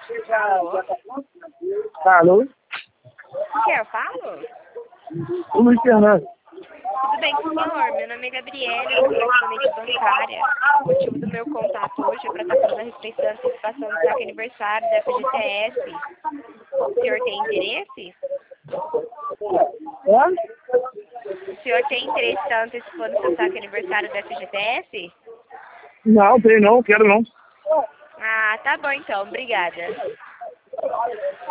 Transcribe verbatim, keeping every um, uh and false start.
Alô? Alô? Com quem eu falo? O Luiz Fernando. Tudo bem com o senhor? Meu nome é Gabriela, eu sou correspondente bancária. O motivo do meu contato hoje é para estar falando a respeito da antecipação do saque aniversário da F G T S. O senhor tem interesse? É? O senhor tem interesse em estar antecipando o seu saque aniversário da F G T S? Não, tem não, quero não. Ah, tá bom então, obrigada.